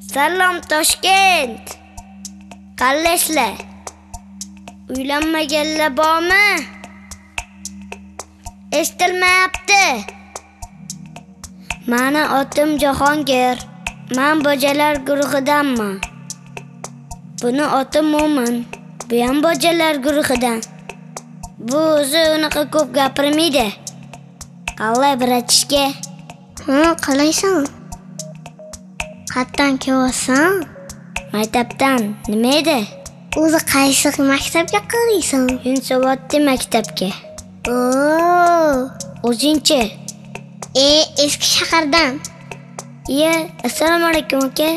Salom Toshkent. Qallaysizlar? Uylanmaganlar bormi? Eshitilmayapti. Mani otim Jahongir. Men bojalar guruhidanman. Buni otim Mo'min. Bu ham bojalar guruhidan. Bu o'zi unaqa ko'p gapirmaydi. Qallay bratishka? Qalaysan? Qayerdan kelyapsan? Maktabdan. Nima edi? O'zi qaysi maktabga qaraysan? Yunusobod maktabga. O'zingchi? Eski shahardan. Assalomu alaykum aka.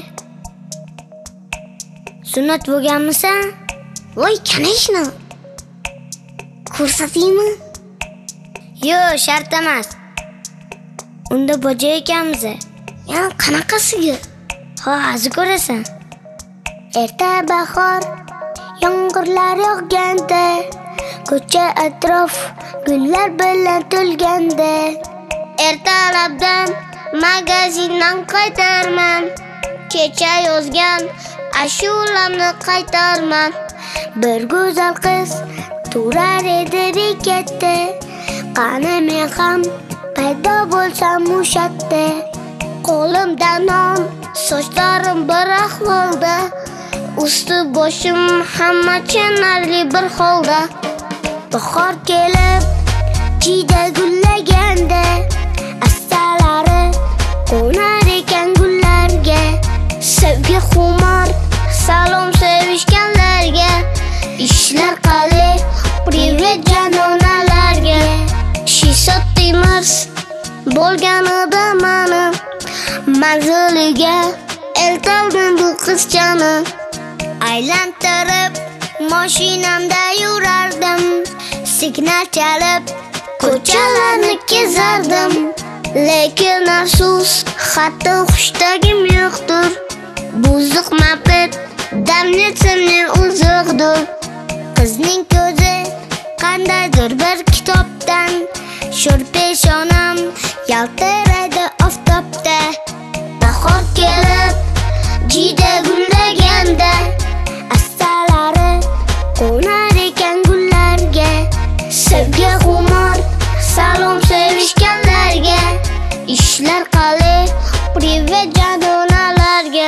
Sunnat bo'lganmisan? Voy, kanayshni. Ko'rsataymi? Yo'q, shart emas. Unda boja ekanmiz. Qanaqasiga? Hozir ko'rasan. Erta bahor, yomg'irlar yog'ganda, ko'cha atrof gullar bilan to'lganda, ertalabdan magazindan qaytarman, kecha yozgan ashulamni qaytarman. Bir go'zal qiz turar edi bekatda, qani men ham paydo bo'lsam o'shatda. Qo'limda non, sochlarim bir ahvolda, usti boshim hamma chanarli bir holda. Bahor kelib, jiyda gullaganda, astalari qo'nar ekan gullarga. Sevgi xumor, salom sevishganlarga, ishlar qalay, privet janonalarga. Shisot temir bo'lganida mani manziliga eltoldim bu qizchani. Aylantirib mashinamda yurardim, signal chalib ko'chalarni kezardim. Lekin afsus, hatto xushtagim yo'qdir. Buzuq mapet damletsimning uzuqdir. Qizning ko'zi qandaydir bir kitobdan, sho'r peshonam yaltiraydi oftobda. Bahor kelib, jiyda gullaganda, astalari qo'nar ekan gullarga. Sevgi xumor, salom sevishganlarga, ishlar qalay, privet janonalarga.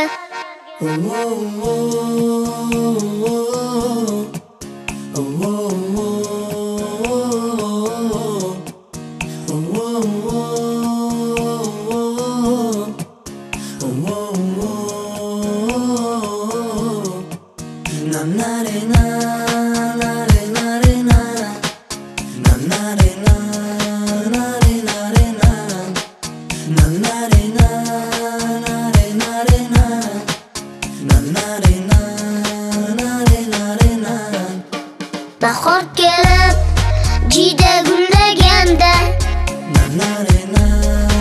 Bahor kelib, jiyda gullaganda,